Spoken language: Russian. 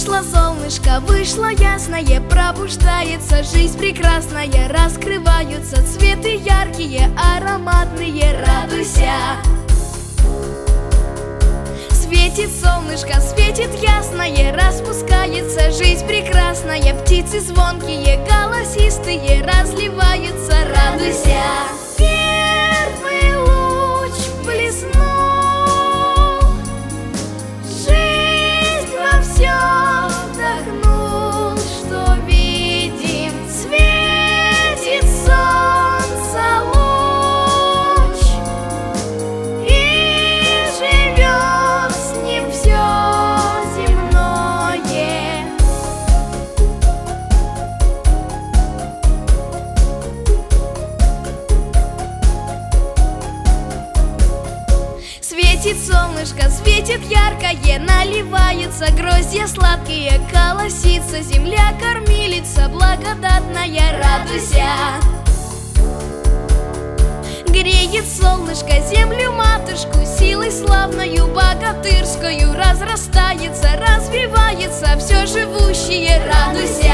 Вышло солнышко, вышло ясное, пробуждается жизнь прекрасная, раскрываются цветы яркие, ароматные, радуйся. Светит солнышко, светит ясное, распускается жизнь прекрасная, птицы звонкие, голосистые, разливаются, радуйся. Первый луч блеснул, жизнь во все вдохнул, что видим, светит солнце луч, и живет с ним все земное. Светит солнышко, светит яркое, наливаются гроздья сладкие, колосится земля, кормилица благодатная, радуйся. Греет солнышко землю матушку, силой славною богатырскую, разрастается, развивается все живущее, радуйся.